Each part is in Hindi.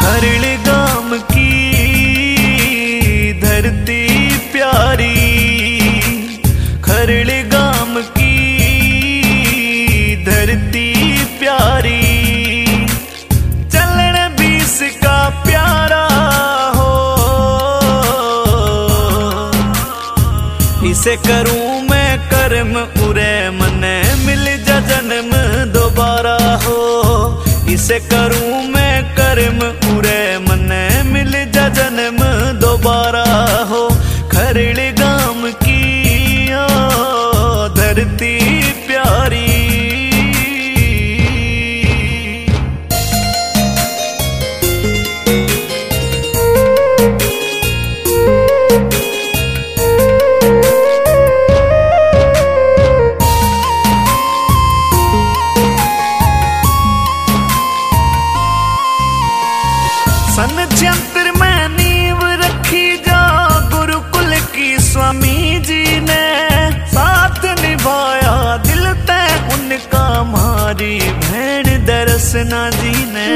खरड़ गाम की धरती प्यारी, खरड़ गाम की धरती प्यारी, चलन 20 का प्यारा हो। इसे करूं मैं कर्म उरे मने मिल जा जन्म दोबारा हो। इसे करूं मैं कर्म उरे मने मिल जा जन्म दोबारा हो। खरड़ गाम की ओ धरती प्यारी। सन 76 में नींव रखी जो गुरुकुल की स्वामी जी ने, साथ निभाया दिल तय उनका मारी बहन दरसना जी ने।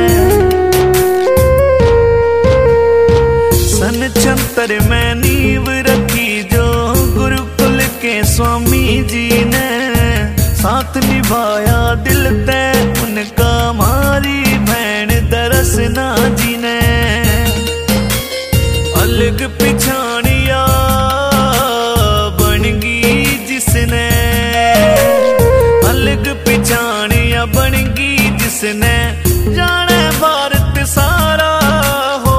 सन 76 में नींव रखी जो गुरुकुल के स्वामी जी ने, साथ निभाया दिल तय उनका मारी बहन दरसना जी ने। अलग पिछाड़िया बनगी जिसने, अलग पिछाड़िया बनगी जिसने, जाने भारत सारा हो।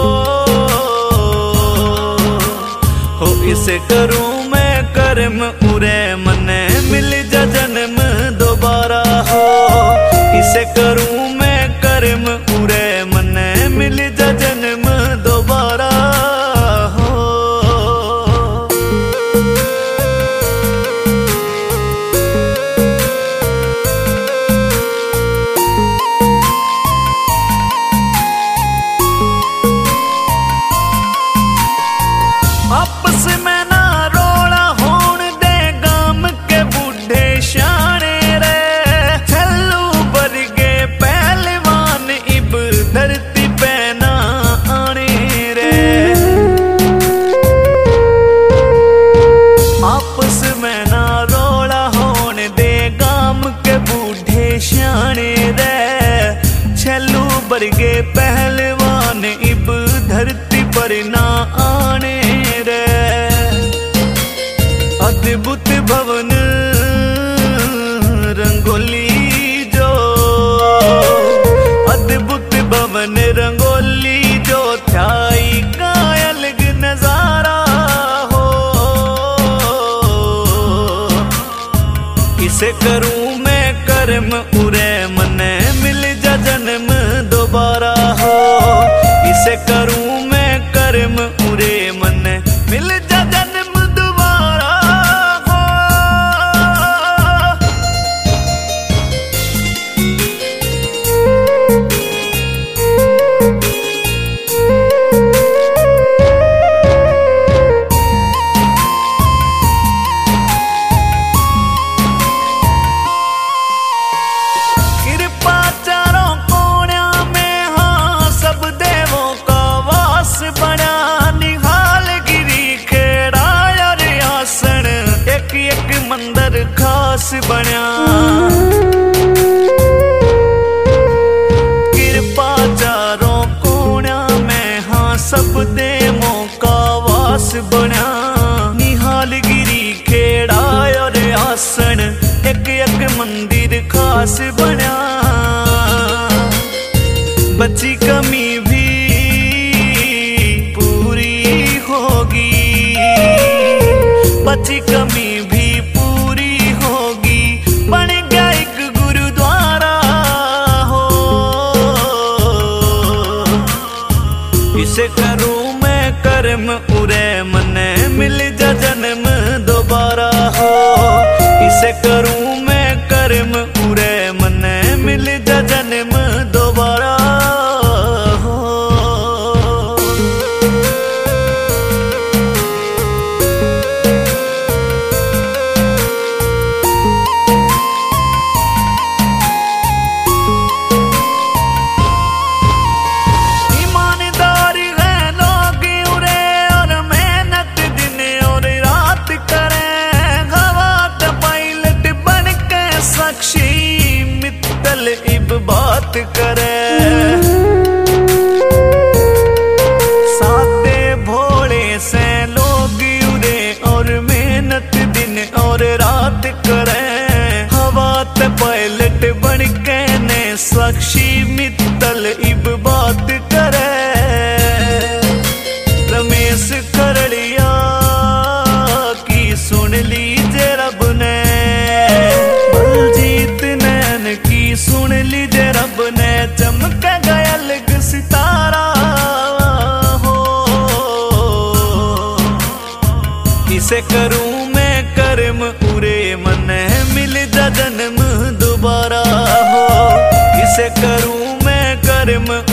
इसे करूं मैं कर्म उरे मने मिल जा जन्म दोबारा हो। इसे करूं मैं कर्म उरे मने मिल जा जन्म दोबारा हो। आपस में ना रोड़ा होन दे गाम के बूढ़े शाने रे, छल्लू बरगे पहलवान इब धरती पे ना आने रे। आपस में ना रोड़ा होन दे गाम के बूढ़े शाने रे, छल्लू बरगे पहलवान इब धरती पर ना आने रे। अद्भुत भवन रंगोली जो, अद्भुत भवन रंगोली जो थाई का अलग नजारा हो। इसे करूं मैं कर्म उरे मने मिल जा जन्म दोबारा हो। इसे करूं मैं कर्म उरे मने मिल जा जन्म दोबारा हो। कृपा चारों कोणा में हाँ सब देवों का वास बना, निहाल गिरी खेड़ा और आसन एक एक मंदिर खास बना। कृपा चारों कोणा में हाँ सब देवों का वास बना, निहाल गिरी खेड़ा और आसन एक एक मंदिर खास बना। बची कमी भी पूरी होगी, बची कमी भी पूरी होगी, बन गया एक गुरुद्वारा हो। इसे करूं मैं कर्म उरे मने मिल जा जन्म दोबारा हो। इसे करूं मैं कर्म उरे मने मिल जा जन्म दोबारा हो। इसे करूं मैं कर्म उरे मने मिल जा जन्म दोबारा हो। इसे करूं मैं कर्म